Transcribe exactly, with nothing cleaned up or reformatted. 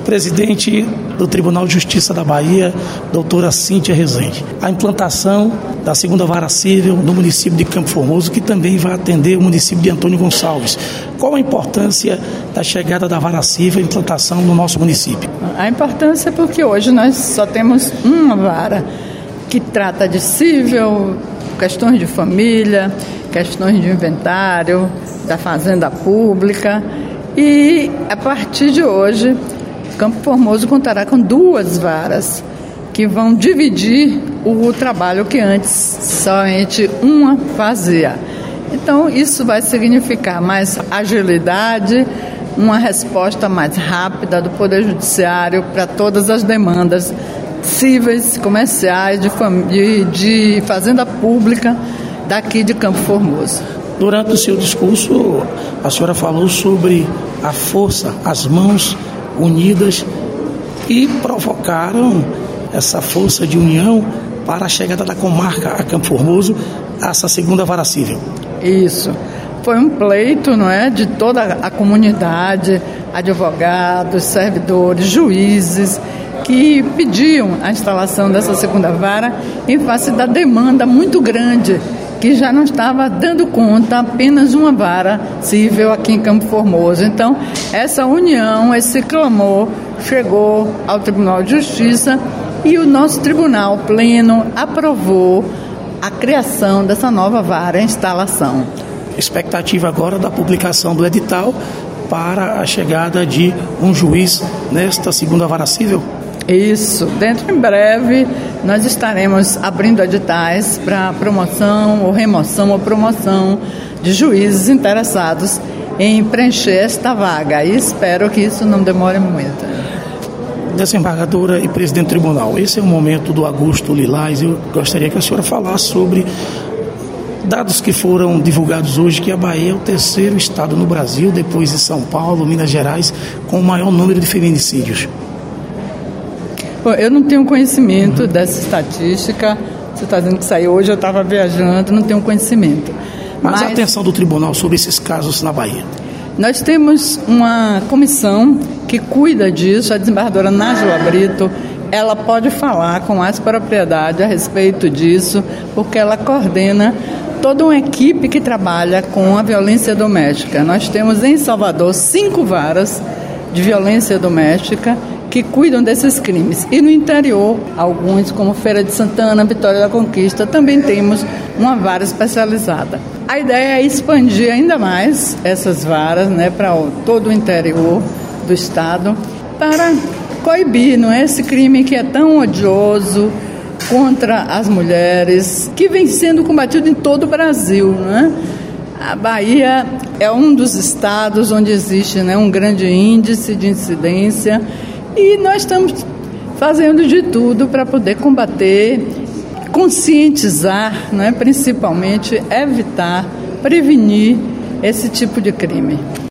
Presidente do Tribunal de Justiça da Bahia, doutora Cíntia Rezende. A implantação da segunda vara civil no município de Campo Formoso, que também vai atender o município de Antônio Gonçalves. Qual a importância da chegada da vara civil e implantação no nosso município? A importância é porque hoje nós só temos uma vara que trata de civil, questões de família, questões de inventário, da fazenda pública, e a partir de hoje Campo Formoso contará com duas varas que vão dividir o trabalho que antes somente uma fazia. Então isso vai significar mais agilidade, uma resposta mais rápida do Poder Judiciário para todas as demandas cíveis, comerciais, de, fam- de, de fazenda pública daqui de Campo Formoso. Durante o seu discurso, a senhora falou sobre a força, as mãos unidas, e provocaram essa força de união para a chegada da comarca a Campo Formoso, a essa segunda vara civil. Isso. Foi um pleito, não é, de toda a comunidade, advogados, servidores, juízes, que pediam a instalação dessa segunda vara em face da demanda muito grande, que já não estava dando conta apenas uma vara civil aqui em Campo Formoso. Então, essa união, esse clamor chegou ao Tribunal de Justiça e o nosso Tribunal Pleno aprovou a criação dessa nova vara, a instalação. Expectativa agora da publicação do edital para a chegada de um juiz nesta segunda vara civil? Isso, dentro em breve nós estaremos abrindo editais para promoção ou remoção ou promoção de juízes interessados em preencher esta vaga, e espero que isso não demore muito. Desembargadora e presidente do tribunal, esse é o momento do Augusto Lilás. Eu gostaria que a senhora falasse sobre dados que foram divulgados hoje, que a Bahia é o terceiro estado no Brasil, depois de São Paulo, Minas Gerais, com o maior número de feminicídios. Bom, eu não tenho conhecimento uhum. dessa estatística. Você está dizendo que saiu hoje, eu estava viajando, não tenho conhecimento. Mas, Mas a atenção do tribunal sobre esses casos na Bahia. Nós temos uma comissão que cuida disso, a desembargadora Nájila Brito. Ela pode falar com mais propriedade a respeito disso, porque ela coordena toda uma equipe que trabalha com a violência doméstica. Nós temos em Salvador cinco varas de violência doméstica que cuidam desses crimes. E no interior, alguns, como Feira de Santana, Vitória da Conquista, também temos uma vara especializada. A ideia é expandir ainda mais essas varas, né, para todo o interior do estado, para coibir, não é, esse crime que é tão odioso contra as mulheres, que vem sendo combatido em todo o Brasil, não é? A Bahia é um dos estados onde existe, né, um grande índice de incidência, e nós estamos fazendo de tudo para poder combater, conscientizar, né, principalmente evitar, prevenir esse tipo de crime.